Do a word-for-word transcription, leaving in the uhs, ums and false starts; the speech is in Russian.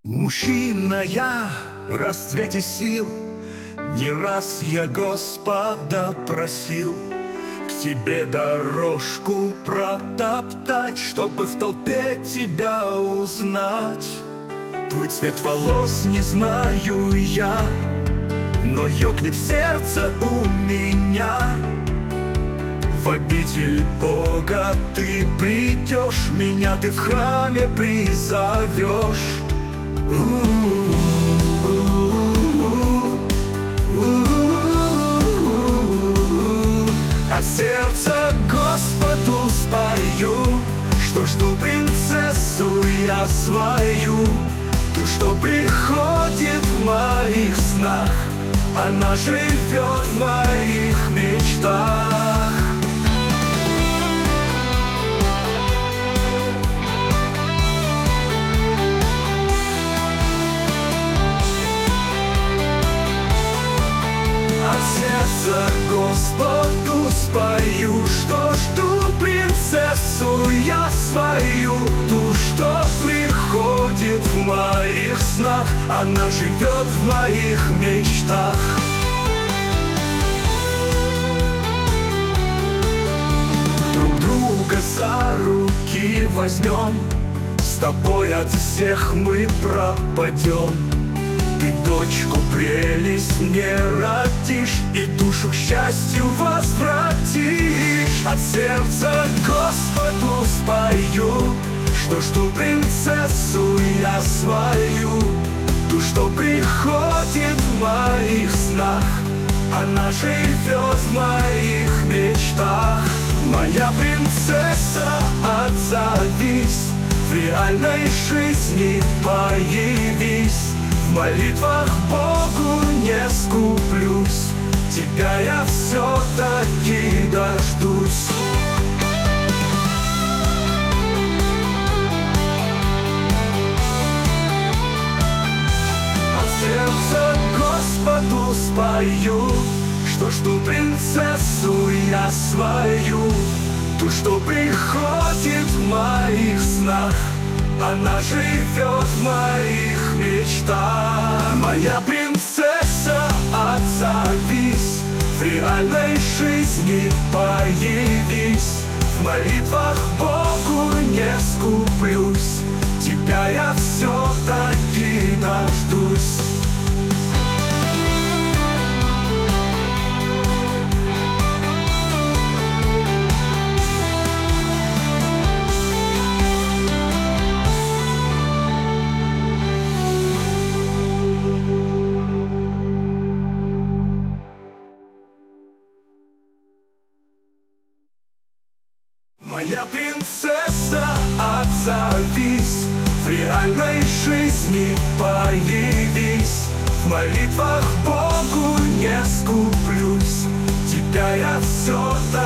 Мужчина я в расцвете сил, не раз я Господа просил к тебе дорожку протоптать, чтобы в толпе тебя узнать. Твой цвет волос не знаю я, но ёкнет сердце у меня. В обитель Бога ты придешь, меня ты в храме призовешь. От сердца Господу спою, что жду принцессу я свою, ту, что приходит в моих снах, она живет в моих мечтах. Сердце Господу спою, что жду принцессу я свою, ту, что приходит в моих снах, она живет в моих мечтах. Друг друга за руки возьмем, с тобой от всех мы пропадем. Ты дочку прелесть мне родишь и душу к счастью возвратишь. От сердца Господу спою, что жду принцессу я свою, ту, что приходит в моих снах, она живет в моих мечтах. Моя принцесса, отзовись, в реальной жизни появись. В молитвах Богу не скуплюсь, тебя я все-таки дождусь. От сердца Господу спою, что жду принцессу я свою, ту, что приходит в моих снах, она живет в моих мечтах. Моя принцесса, отзовись, в реальной жизни появись. В молитвах Богу не скуплюсь, тебя я все-таки дождусь. Моя принцесса, отзовись, в реальной жизни появись. В молитвах Богу не скуплюсь, тебя я все